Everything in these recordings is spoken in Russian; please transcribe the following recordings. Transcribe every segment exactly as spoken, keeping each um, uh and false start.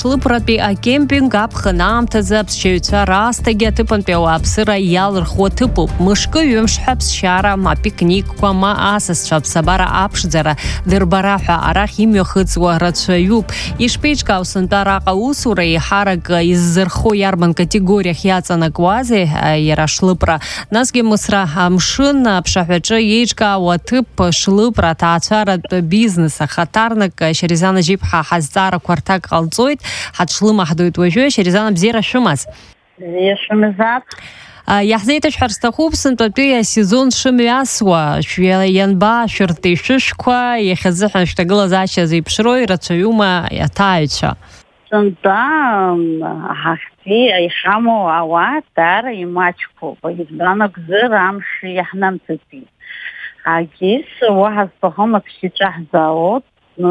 Ашлыпратәи акемпинг аԥхын аамҭазы аԥсшьаҩцәа раасҭагьы аҭыԥантәи ауааԥсыра иалырхуа ҭыԥуп. Мышкы ҩымшҳәа аԥсшьара, ма пикникқәа, ма асасцәа аԥсабара аԥшӡара дырбара ҳәа арахь имҩахыҵуа рацәаҩуп. Ишԥеиҿкаау сынтәа араҟа аусура еиҳарак иззырхо иарбан категориах иаҵанакуазеи иара Ашлыпра? Насгьы Мысра амшын аԥшаҳәаҿы еиҿкаау аҭыԥ Шлыпра аҭаацәаратә бизнес ахаҭарнак Шьерезана Жиԥҳа ҳазҵаарақәа рҭак ҟалҵоит. Ҳаҽлымаҳдоит уажәы. Шьерезана, бзиара шәымаз. Бзиа шәымзаап. Иаҳзеиҭашәҳәар сҭахуп сынтәатәи асезон шымҩасуа ианба шәыртә ишәышәқәа, иахьазыҳәан шәҭагылазаашьа зеиԥшроу ирацәаҩума аҭааҩцәа? Сынтәа ҳахьтәи иҳамоу ауаа даара имаҷқәоуп. Избан акәзар амш иаҳнамҭатәит. Агьыс уаҳа зҭахым аԥсшьаҿы ҳзаауоуп.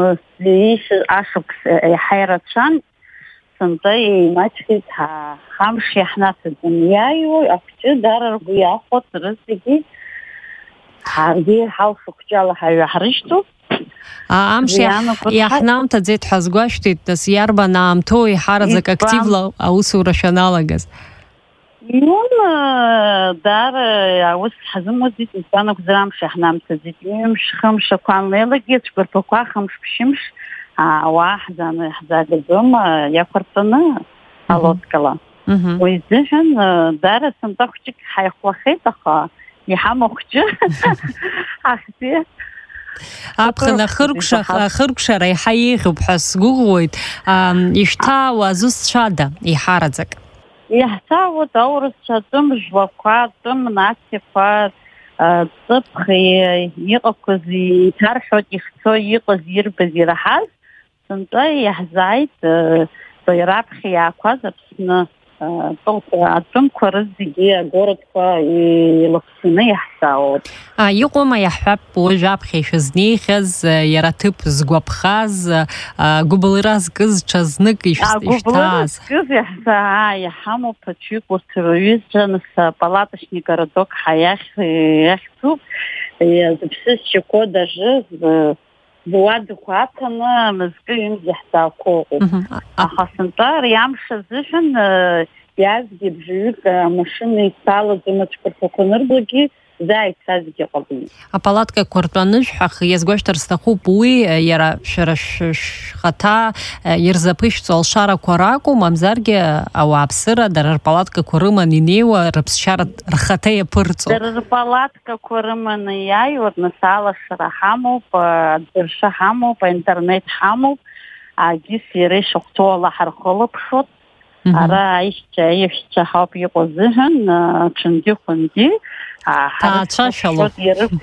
Ашықәс иаҳа ирацәан, сынтәа имаҷқәеит ҳамш иаҳнаҭаӡам. Иааиуа ахәҷы даара ргәы иахәоит рызегьы. Ҳаргьы ҳалшықәҷала ҳаҩаҳрышьҭоуп. Амш иаҳнамҭаӡеит ҳәа сгәашәҭеит, нас иарбан аамҭоу еиҳараӡак активла аусура шәаналагаз? Ион даара аус ҳзымуӡит, избан акәзар амш иаҳнамҭаӡеит. Ҩымш, хымш ақәанлеилагьы цәқәырԥақәа хымш-ԥшьымш ауаа ҳзаагаӡом иақәырҵаны алодкала. Уи изыҳәан даара сынтәа хәҷык ҳаихәлахеит, аха иҳамоу хәҷы ҳахьтәи аԥхын ахыркәшара иаҳа еиӷьуп ҳәа сгәыӷуеит. Ишәҭаауа зусҭцәада еиҳараӡак? Иаҳҭаауеит аурысцәа атәым жәлақәа, атәым нациақәа, ҵыԥх иҟақәаз иҭарҳәоит, ихцо иҟаз, ирбаз, ираҳаз. Сынтәа иаҳзааит раԥхьа иаақәаз Аԥсны атәымқәа рызегьы агородқәа илыхцаны иаҳзаауеит. Иҟоума иаҳҳәап уажә аԥхьа ишәызнеихьаз, иара ҭыԥ згәаԥхаз, гәыбылра зкыз ҽазнык ишәҭааз? Гәыбылра зкыз иаҳамоуп ԥыҭҩык, урҭ рҩызцәа, нас палаточник городок иахьӡуп. Зыԥсы зшьақәо дажы зуадақәа аҭаны мызкы ҩымз иаҳзаақәо ыҟоуп. Аха сынтәа ари амш азыҳәан иазгьы бжаҩык амашьына ицалаӡом, ацәқәырԥақәа нырбогьы заа ицазгьы ҟалеит. Апалаткақәа ртәаны шәҳәах, иазгәашәҭар сҭахуп, уи иара шәара шәхаҭа ирзаԥышәҵо алшарақәа ракәым, мамзаргьы ауааԥсыра дара рпалаткақәа рыманы инеиуа рыԥсшьара рхаҭа иаԥырҵо? Дара рпалаткақәа рыманы иааиуа, нас алашара ҳамоуп, адырша ҳамоуп, аинтернет ҳамоуп. Агьыс иара ишахәҭоу ала ҳархылаԥшот. Ара аишьцәа аиҳәшьцәа ҳауп иҟоу азыҳәан, ҽынгьы-хәынгьы ҭаацәашәалоуп.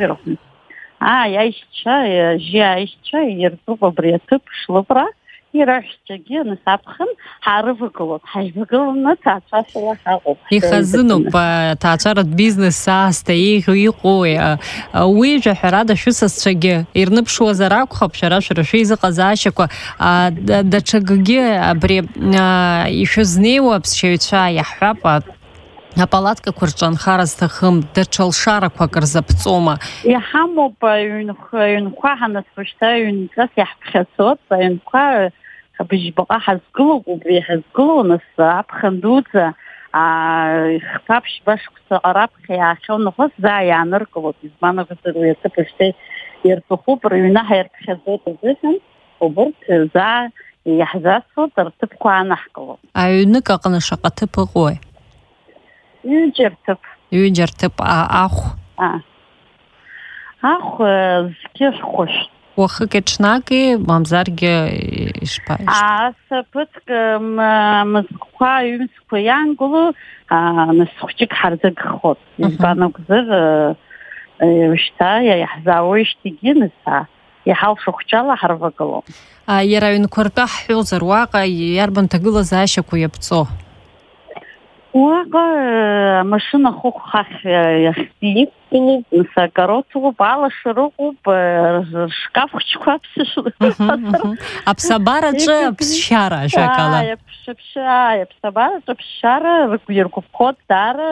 Аишьцәа, жьы аишьцәа иртәуп абри аҭыԥ Шлыпра, ираҳәшьцәагьы нас аԥхын ҳаарывагылоуп. Ҳаивагыланы ҭаацәашәала ҳаҟоуп. Ихазыноуп ҭаацәаратә бизнес аасҭа еиӷьу иҟоу. Уи жәаҳәарада шәысасцәагьы ирныԥшуазар акәхап, шәара шәара шәеизыҟазаашьақәа. Даҽакгьы абри ишәызнеиуа аԥсшьаҩцәа иаҳҳәап, апалаткақәа рҿанхара зҭахым, даҽа лшарақәак рзаԥҵома? Иҳамоуп аҩнқәа ҳанасышьҭа ҩнҵас иаҳԥхьацот, аҩнқәа быжьбаҟа ҳазгылоуп, убри ҳазгылоу, нас аԥхын дуӡа хԥа-ԥшьба шықәса раԥхьа иаахьоу нахыс заа иааныркылоит. Избан акәзар уи аҭыԥ ушьҭа ирҭахуп, рыҩнаҳа ирԥхьаӡоит азыҳәан, убырҭ заа иаҳзасуеит, рҭыԥқәа аанаҳкылоит. Аҩнык аҟны шаҟа ҭыԥ ыҟои? Ҩыџьа рҭыԥ. Ҩыџьа рҭыԥ. Ахә? Ахә зқьы шәхәышә. Уахыки ҽнаки, мамзаргьы ишԥа? Аса ԥыҭк мызкқәа, ҩымзқәа иаангыло, нас хәҷык ҳарзыгхот. Избан акәзар шьҭа иаҳзаауеижьҭеигьы нас иҳалшахәҷала ҳарвагылом. Иара аҩнқәа ртәы ҳҳәозар, уаҟа иарбан ҭагылазаашьақәа иаԥҵо? Уаҟа амашьына хәыхә хахь иқәгылоуп, нас акароцоуп, алашара ыҟоуп, ршкаф хәҷқәа аԥсышәала. Аԥсабараҿы аԥсшьара ажәакала. Аԥсабараҿы аԥсшьара иргәаԥхоит даара,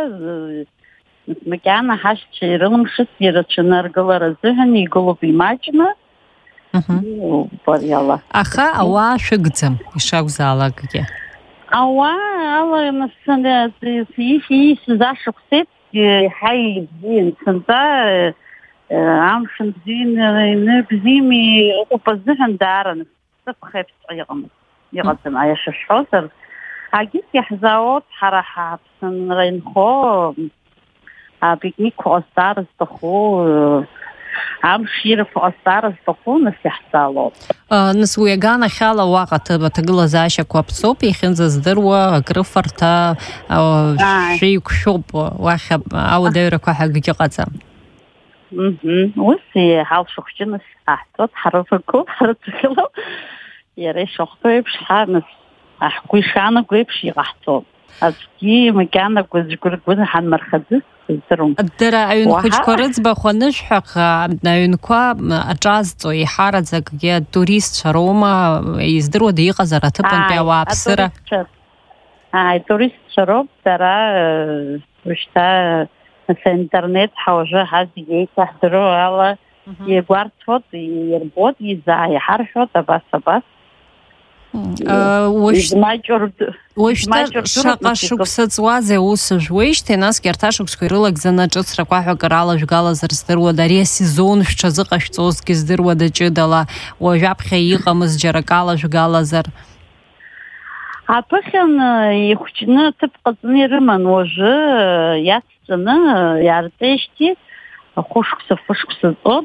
макьана ҳашьцәа ирылымшыц ирацәаны аргылара азыҳәан игылоуп имаҷны. Бариала. Аха ауаа шәыгӡам ишакәзаалакгьы. Ауаа ала насында сиис ашықәсеит ҳаи бзиан сынтәа амшын бзиан бзиами ыҟоуп азыҳәан даара сыԥхеиԥҵәҟьа иҟамызт. Иҟаӡам аиаша шҳәозар. Агьыс иаҳзаауоуп ҳара ҳаԥсынра инхо апикникқәа ҟазҵара зҭаху амш ирфо ҟазҵара зҭаху нас иаҳзаалоуп. Нас уи аганахьала уаҟа аҭагылазаашьақәа ԥсоуп иахьынӡаздыруа акрыфарҭа шәеиқәшәоуп уахь ауадаҩрақәа ҳәа ыҟаӡам. Ус ҳалшыхәҷы нас ҳаҳҭоит ҳарывагылоуп ҳарыцәгылоуп иара ишахәҭоу еиԥш ҳа нас ҳгәы ишаанаго еиԥш иҟаҳҵоит. Аӡәгьы макьана гәыӡ-гәыргәы ҳанмырхаӡыц здырам. Дара аҩнхәыҷқәа рыӡбахә анышәҳәах аҩнқәа аҿазҵо еиҳараӡакгьы атуристцәа роума издыруада иҟазар аҭыԥантәи ауааԥсыра? Атуристцәа роуп дара ушьҭа интернет ҳауажәы ҳазегьы еиҭаҳдыруа ала иагәарҭоит, ирбоит, изааиҳарҳәоит абас абас. Уажәшьҭа шаҟа шықәса ҵуазеи аус жәуеижьҭеи, насгьы арҭ ашықәсқәа ирылагӡаны аҿыцрақәа ҳәа алажәгалазар здыруада, ари асезон шәҽазыҟашәҵозгьы здыруада ҷыдала, уажәаԥхьа иҟамыз џьарак алажәгалазар? Аԥыхьан ихәҷны аҭыԥ ҟаҵаны ирыман, уажәы иацҵаны иаарҵеижьҭеи хәышықәса фышықәса ҵоуп,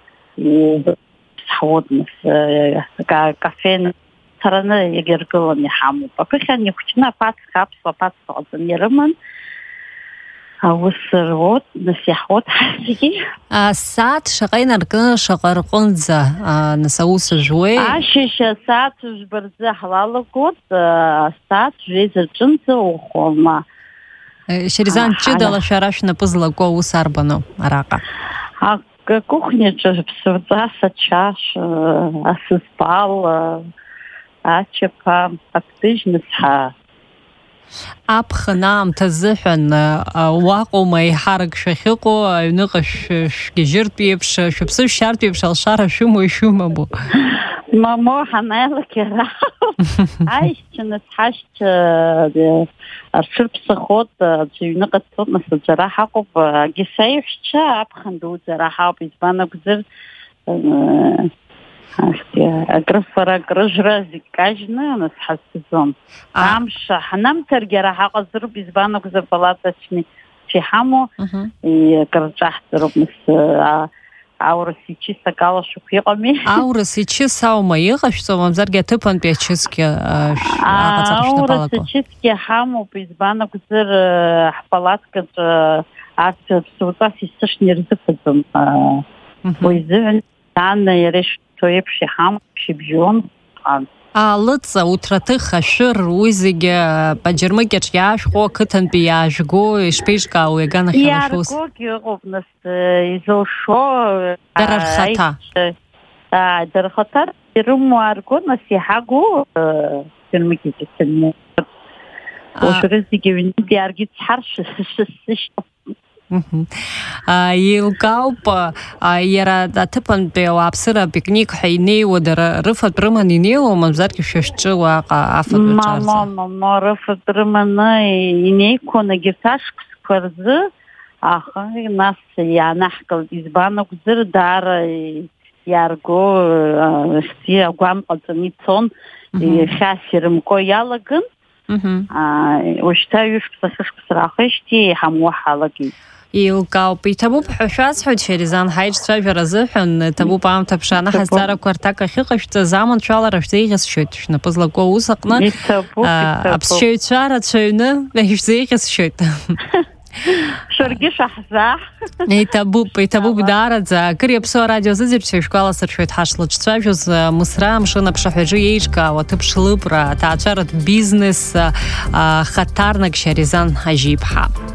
ҳауот нас кафены ҭараны иагьыргылан иҳамоуп. Аԥыхьан ихәҷны аԥацха аԥсуа аԥацха ҟаҵаны ирыман, аус руот, нас иаҳуот ҳазегьы. Асааҭ шаҟа инаркны шаҟа рҟынӡа нас аус жәуеи? Ашьыжь асааҭ жәба рзы ҳлалагот, асааҭ жәеиза рҿынӡа ухәома. Шьеризан, ҷыдала шәара шәнапы злаку аус арбану араҟа? Акухняҿы ԥсырӡас, ачаш, асызпал, ачаԥа, аԥҭыжьныс ҳа. Аԥхын аамҭа азыҳәан уаҟоума еиҳарак шәахьыҟоу, аҩныҟа шәгьежьыртә еиԥш, шәыԥсы шәшьартә еиԥш алшара шәымоу ишәымабу? Мамо ҳанааилак иара аишьцәа нас ҳашьцәа рҽырԥсахот, аӡәы иҩныҟа дцот, нас аӡәра ҳаҟоуп, агьыс аиҳәшьцәа аԥхын дуӡара ҳауп, избан акәзар акрыфара, акрыжра зегь кажьны нас ҳазҭаӡом. Амш ҳнамҭаргьы ара ҳаҟазароуп, избан акәзар палатачни иҳамоу акрырҿаҳҵароуп, нас аурыс ичыс акалашәақәа иҟами. Аурыс ичыс аума иҟашәҵо, мамзаргьы аҭыԥантәи ачысгьы аҟаҵара шәнапалақәа? Аурыс ачысгьы ҳамоуп, избан акәзар ҳпалаткаҿы арҭ ԥсуаҵас исышны ирзыԥаӡом. Уи изыҳәан ана иара ишәҭо еиԥш иҳамоуп, шьыбжьон. Алыҵа, уҭраҭых, ашәыр, уи зегьы Баџьармыкьаҿ иаашәхо, ақыҭантәи иаажәго, ишԥеиҿкаауеи аганахьала шәус? Иааргогьы ыҟоуп, нас изылшо. Дара рхаҭа? Дара рхаҭа ирымоу аарго, нас иҳагу Баџьармыкьаҿ ацәаҩны. Уажәы зегьы аҩнытә иааргеит сҳаршәышьҭоуп. Еилкаауп, иара аҭыԥантәи ауааԥсыра апикник ҳәа инеиуа дара рыфатә рыманы инеиуа, мамзаргьы шәа шәҿы уаҟа афатә аҿарҵа? Мамо, рыфатә рыманы инеиқәон егьырҭ ашықәсқәа рзы, аха нас иаанаҳкылт, избан акәзар даара иаарго агәам ҟаҵаны ицон, хьаас ирымко иалаган, уажәшьҭа ҩышықәса хышықәса раахижьҭеи иҳамуа ҳалагеит. Еилкаауп, иҭабуп ҳәа шәасҳәоит, Шьеризан, ҳаиҿцәажәара азыҳәан, иҭабуп аамҭа ԥшааны ҳазҵаарақәа рҭак ахьыҟашәҵаз, аманшәалара шәзеиӷьасшьоит, шәнапы злаку аус аҟны. Аԥсшьаҩцәа рацәаҩны шәзеиӷьасшьоит. Шәаргьы шәаҳзаах. Иҭабуп, иҭабуп даараӡа. Акыр иаԥсоу арадиозыӡырҩцәа шәгәаласыршәоит ҳашла-ҿцәажәоз Мысра амшын аԥшаҳәаҿы еиҿкаауа аҭыԥ-шлыпра, аҭаацәаратә бизнес хаҭарнак Шьеризан Ҳажьи-ԥҳа.